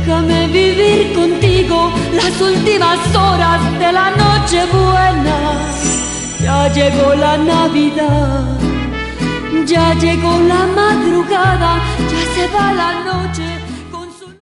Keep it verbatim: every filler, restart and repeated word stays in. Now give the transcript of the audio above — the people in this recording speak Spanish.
Déjame vivir contigo las últimas horas de la noche buena. Ya llegó la Navidad, ya llegó la madrugada, ya se va la noche.